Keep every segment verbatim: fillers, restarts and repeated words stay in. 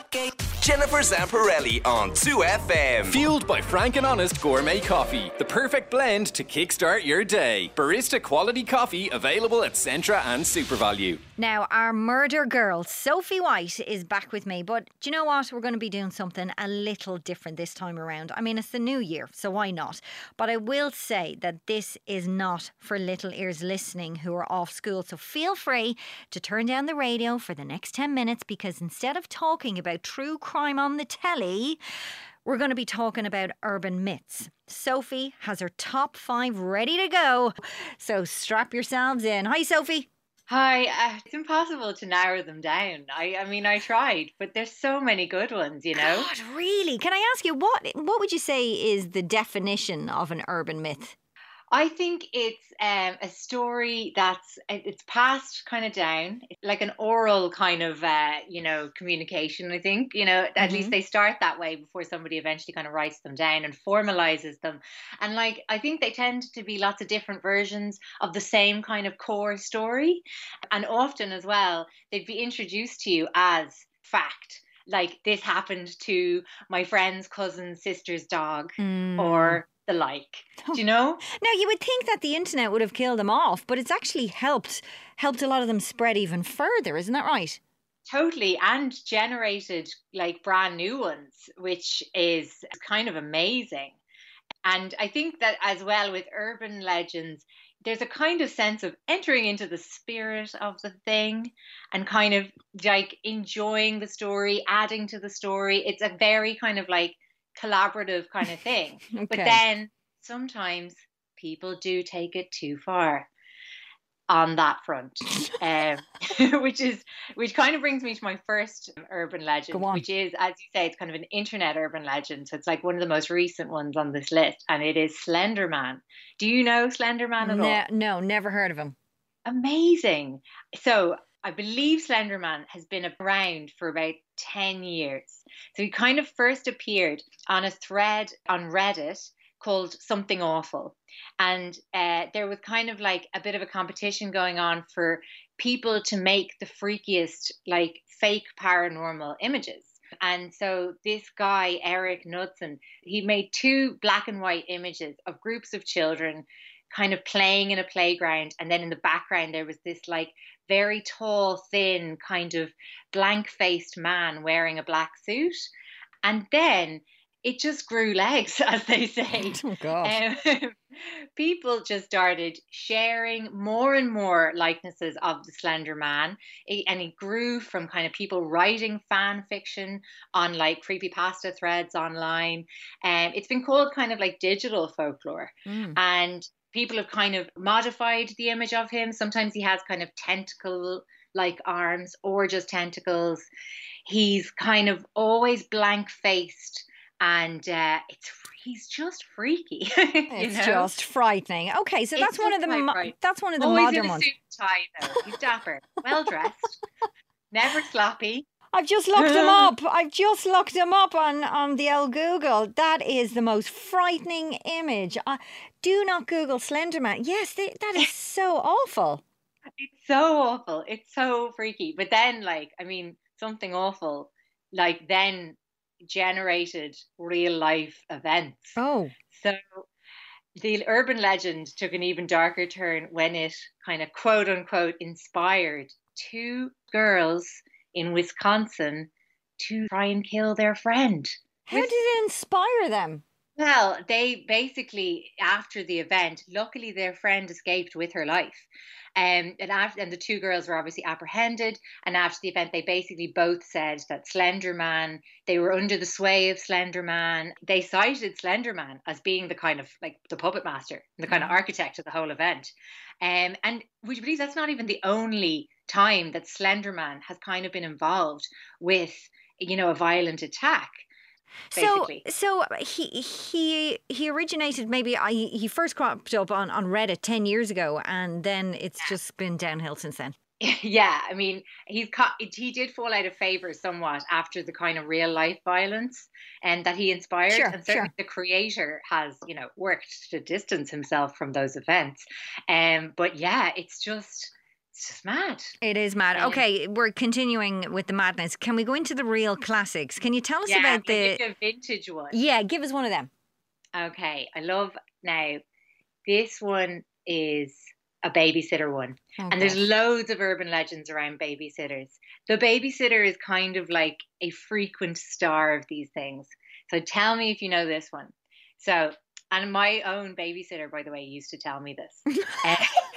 Jennifer Zamparelli on two F M. Fueled by Frank and Honest Gourmet Coffee. The perfect blend to kickstart your day. Barista quality coffee available at Centra and SuperValue. Now, our murder girl, Sophie White, is back with me. But do you know what? We're going to be doing something a little different this time around. I mean, it's the new year, so why not? But I will say that this is not for little ears listening who are off school. So feel free to turn down the radio for the next ten minutes, because instead of talking about true crime on the telly, we're going to be talking about urban myths. Sophie has her top five ready to go. So strap yourselves in. Hi, Sophie. Hi, uh, it's impossible to narrow them down. I, I mean, I tried, but there's so many good ones, you know? God, really? Can I ask you, what what would you say is the definition of an urban myth? I think it's um, a story that's, it's passed kind of down, it's like an oral kind of, uh, you know, communication, I think, you know, mm-hmm. At least they start that way before somebody eventually kind of writes them down and formalizes them. And like, I think they tend to be lots of different versions of the same kind of core story. And often as well, they'd be introduced to you as fact. Like, this happened to my friend's cousin's sister's dog, mm. or the like, do you know? Now, you would think that the internet would have killed them off, but it's actually helped helped a lot of them spread even further, isn't that right? Totally, and generated like brand new ones, which is kind of amazing. And I think that as well with urban legends, there's a kind of sense of entering into the spirit of the thing and kind of like enjoying the story, adding to the story. It's a very kind of like collaborative kind of thing. Okay. But then sometimes people do take it too far on that front, um, which is which kind of brings me to my first urban legend, which is, as you say, it's kind of an internet urban legend. So it's like one of the most recent ones on this list, and it is Slender Man. Do you know Slender Man at no, all? No, never heard of him. Amazing. So I believe Slender Man has been around for about ten years. So he kind of first appeared on a thread on Reddit called Something Awful. And uh, there was kind of like a bit of a competition going on for people to make the freakiest, like fake paranormal images. And so this guy, Eric Knudsen, he made two black and white images of groups of children kind of playing in a playground. And then in the background, there was this like very tall, thin, kind of blank-faced man wearing a black suit. And then it just grew legs, as they say. Oh, God. Um, people just started sharing more and more likenesses of the Slender Man. It, and it grew from kind of people writing fan fiction on like creepypasta threads online. And um, it's been called kind of like digital folklore. Mm. And people have kind of modified the image of him. Sometimes he has kind of tentacle-like arms or just tentacles. He's kind of always blank-faced. And uh, it's he's just freaky. It's know? just frightening. Okay, so that's it's one of the mo- that's one of the always modern in a ones. Suit and tie, though. He's dapper, well dressed, never sloppy. I've just looked him up. I've just looked him up on, on the old Google. That is the most frightening image. Uh, do not Google Slender Man. Yes, they, that is so awful. It's so awful. It's so freaky. But then, like, I mean, Something Awful, like, then generated real life events. Oh. So the urban legend took an even darker turn when it kind of quote unquote inspired two girls in Wisconsin to try and kill their friend. How did it inspire them? Well, they basically, after the event, luckily their friend escaped with her life. Um, and, after, and the two girls were obviously apprehended. And after the event, they basically both said that Slender Man, they were under the sway of Slender Man. They cited Slender Man as being the kind of like the puppet master, the kind of architect of the whole event. Um, and would you believe that's not even the only time that Slender Man has kind of been involved with, you know, a violent attack. Basically. So, so he he he originated maybe he, he first cropped up on, on Reddit ten years ago, and then it's yeah. just been downhill since then. Yeah, I mean, he's he did fall out of favor somewhat after the kind of real life violence and that he inspired. Sure, and certainly sure. the creator has, you know, worked to distance himself from those events. Um, but yeah, it's just It's just mad. It is mad. Yeah. Okay, we're continuing with the madness. Can we go into the real classics? Can you tell us Yeah, about I'm gonna the... give you a vintage one. Yeah, give us one of them. Okay, I love now. This one is a babysitter one. Oh, And there's gosh. loads of urban legends around babysitters. The babysitter is kind of like a frequent star of these things. So tell me if you know this one. So, and my own babysitter, by the way, used to tell me this. Uh,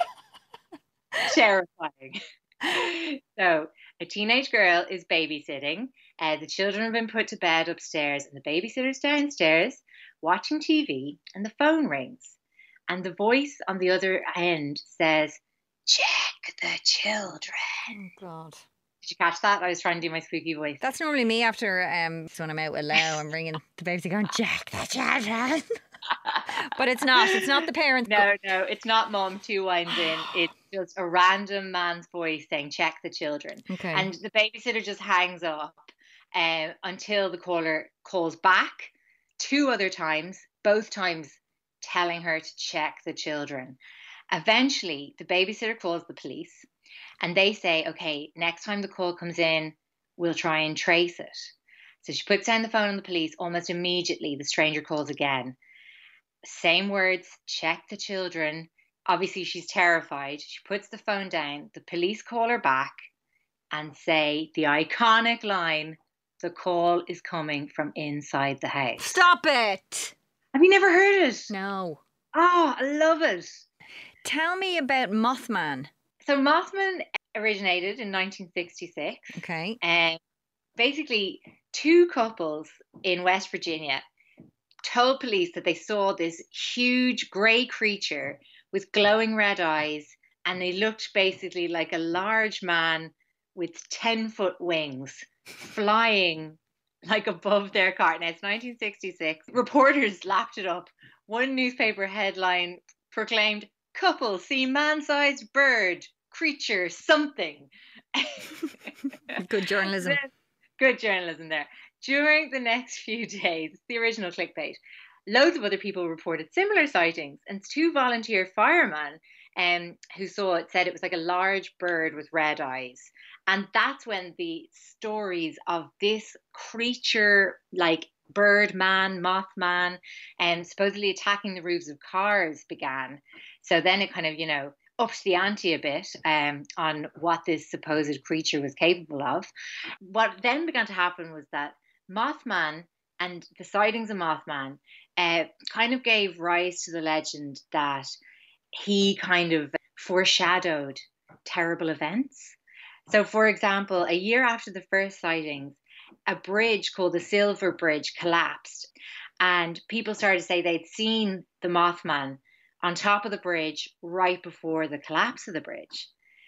terrifying. So, a teenage girl is babysitting. Uh, the children have been put to bed upstairs, and the babysitter's downstairs watching T V, and the phone rings. And the voice on the other end says, "Check the children." Oh, God. Did you catch that? I was trying to do my spooky voice. That's normally me after um, so when I'm out with Leo, I'm ringing the baby going, "Jack the children." But it's not. It's not the parents. No, no, it's not mom two wines in. It's just a random man's voice saying, "Check the children." Okay. And the babysitter just hangs up uh, until the caller calls back two other times, both times telling her to check the children. Eventually, the babysitter calls the police and they say, "Okay, next time the call comes in, we'll try and trace it." So she puts down the phone on the police. Almost immediately, the stranger calls again. Same words, "check the children." Obviously, she's terrified. She puts the phone down. The police call her back and say the iconic line, "The call is coming from inside the house." Stop it. Have you never heard it? No. Oh, I love it. Tell me about Mothman. So Mothman originated in nineteen sixty-six. Okay. And basically, two couples in West Virginia told police that they saw this huge grey creature with glowing red eyes, and they looked basically like a large man with ten foot wings flying like above their car. Now it's nineteen sixty-six. Reporters lapped it up. One newspaper headline proclaimed, "Couple see man-sized bird, creature, something." Good journalism. Good journalism there. During the next few days, the original clickbait, loads of other people reported similar sightings, and two volunteer firemen um, who saw it said it was like a large bird with red eyes. And that's when the stories of this creature, like bird man, mothman, and supposedly attacking the roofs of cars began. So then it kind of, you know, upped the ante a bit um, on what this supposed creature was capable of. What then began to happen was that Mothman and the sightings of Mothman uh, kind of gave rise to the legend that he kind of foreshadowed terrible events. So, for example, a year after the first sightings, a bridge called the Silver Bridge collapsed, and people started to say they'd seen the Mothman on top of the bridge right before the collapse of the bridge.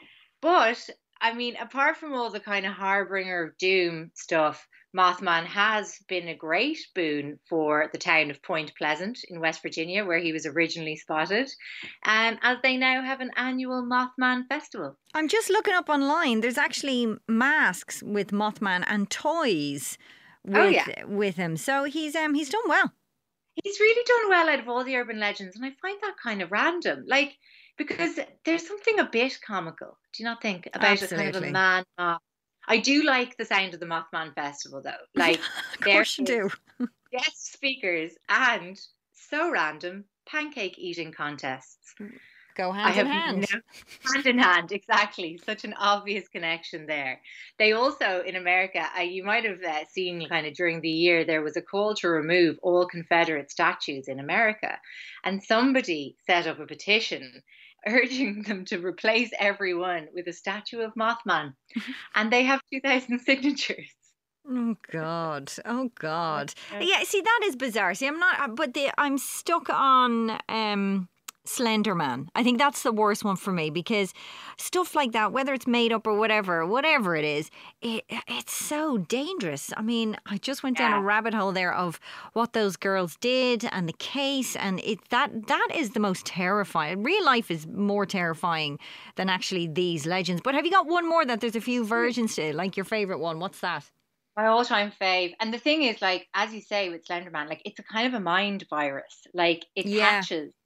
But, I mean, apart from all the kind of harbinger of doom stuff, Mothman has been a great boon for the town of Point Pleasant in West Virginia, where he was originally spotted, um, as they now have an annual Mothman festival. I'm just looking up online. There's actually masks with Mothman and toys with, Oh, yeah. with him. So he's um he's done well. He's really done well out of all the urban legends, and I find that kind of random. Like, because there's something a bit comical, do you not think, about a kind of Absolutely. a man moth? I do like the sound of the Mothman Festival, though. Like, Of course you do. guest speakers and, so random, pancake eating contests. Go I hand in have hand. no- hand in hand, exactly. Such an obvious connection there. They also, in America, uh, you might have uh, seen kind of during the year, there was a call to remove all Confederate statues in America. And somebody set up a petition urging them to replace everyone with a statue of Mothman. And they have two thousand signatures. Oh God! Oh God! Yeah, see that is bizarre. See, I'm not, but the, I'm stuck on um, Slender Man. I think that's the worst one for me because stuff like that, whether it's made up or whatever, whatever it is, it, it's so dangerous. I mean, I just went down Yeah. a rabbit hole there of what those girls did and the case, and it that that is the most terrifying. Real life is more terrifying than actually these legends. But have you got one more that there's a few versions to, like your favourite one? What's that? My all-time fave. And the thing is, like, as you say with Slenderman, like, it's a kind of a mind virus. Like, it Yeah. catches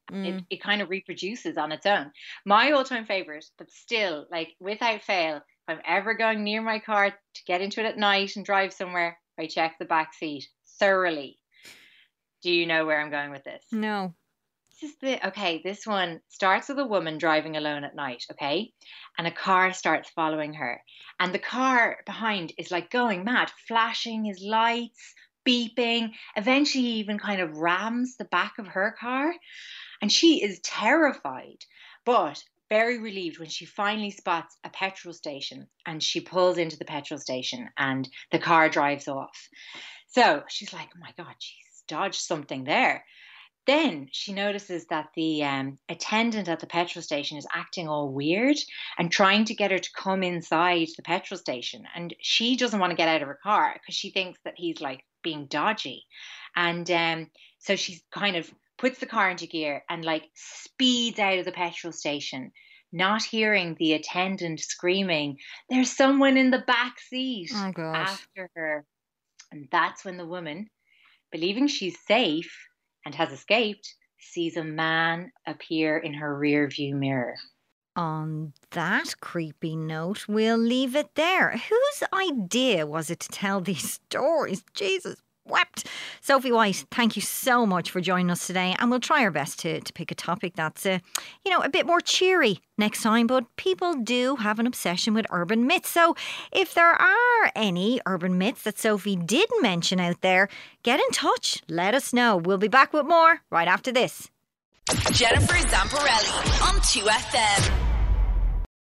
Mm. It, it kind of reproduces on its own. My all-time favorite, but still, like, without fail, if I'm ever going near my car to get into it at night and drive somewhere, I check the back seat thoroughly. Do you know where I'm going with this? No. This is the, okay, this one starts with a woman driving alone at night, okay? And a car starts following her. And the car behind is like going mad, flashing his lights, beeping. Eventually he even kind of rams the back of her car. And she is terrified, but very relieved when she finally spots a petrol station, and she pulls into the petrol station and the car drives off. So she's like, oh my God, she's dodged something there. Then she notices that the um, attendant at the petrol station is acting all weird and trying to get her to come inside the petrol station. And she doesn't want to get out of her car because she thinks that he's like being dodgy. And um, so she's kind of puts the car into gear and like speeds out of the petrol station, not hearing the attendant screaming, there's someone in the back seat oh, after her. And that's when the woman, believing she's safe and has escaped, sees a man appear in her rear view mirror. On that creepy note, we'll leave it there. Whose idea was it to tell these stories? Jesus wept. Sophie White, thank you so much for joining us today, and we'll try our best to, to pick a topic that's uh, you know, a bit more cheery next time. But people do have an obsession with urban myths, so if there are any urban myths that Sophie did mention out there, get in touch, let us know. We'll be back with more right after this. Jennifer Zamparelli on two F M.